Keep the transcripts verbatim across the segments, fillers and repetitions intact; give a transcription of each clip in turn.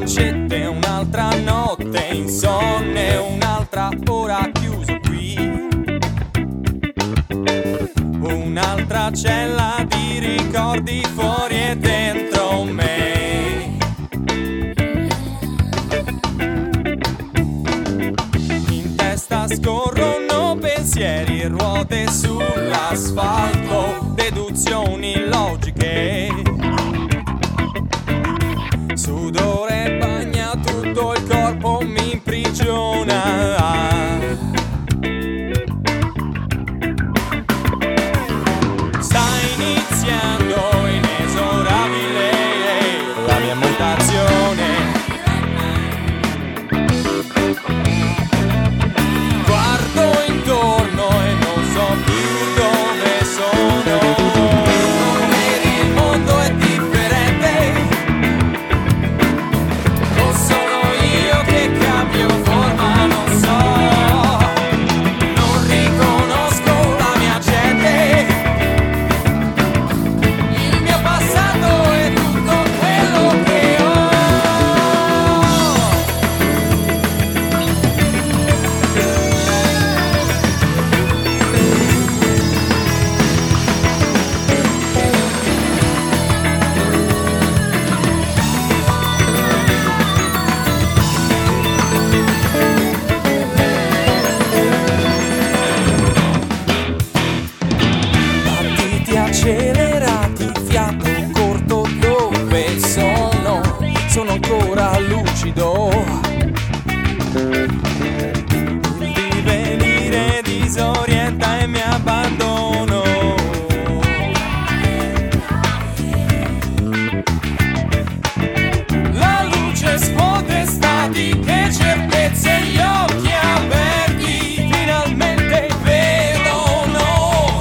faccette, un'altra notte insonne, un'altra ora chiuso qui, un'altra cella di ricordi fuori e dentro me. In testa scorrono pensieri, ruote sull'asfalto, deduzioni logiche, sudore bagna tutto il corpo, mi imprigiona. Sta iniziando inesorabile la mia mutazione. Guardo intorno e non so più dove sono. Vedi, il mondo è differente, o sono io che cambio forma, non so. Non riconosco la mia gente, il mio passato è tutto quello che ho. Battiti accelerati, fiato corto, dove sono? Sono ancora lucido. Il divenire disorienta e mi abbandono. La luce scuote statiche, certezze, gli occhi aperti, finalmente vedono.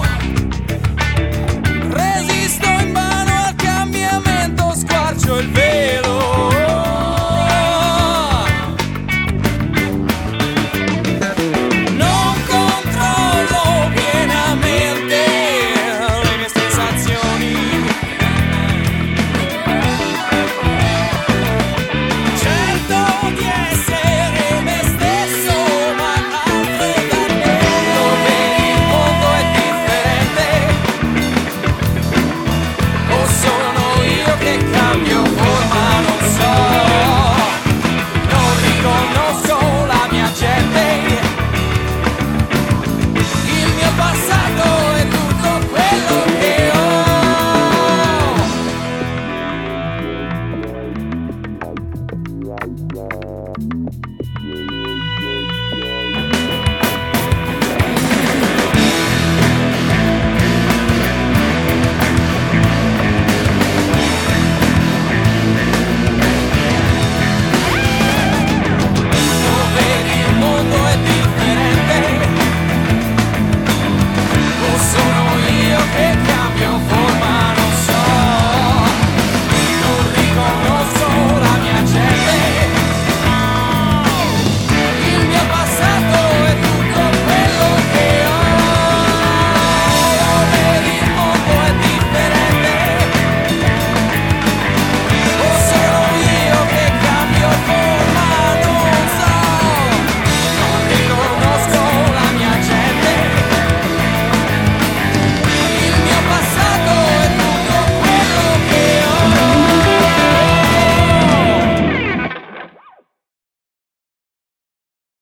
Resisto invano al cambiamento, squarcio il velo. Non controllo pienamente le mie sensazioni. Certo di essere me stesso, ma altro da me. Dove il mondo è differente, o sono io che cambio forma, non so. Non riconosco la mia gente, il mio passato è tutto quello che ho.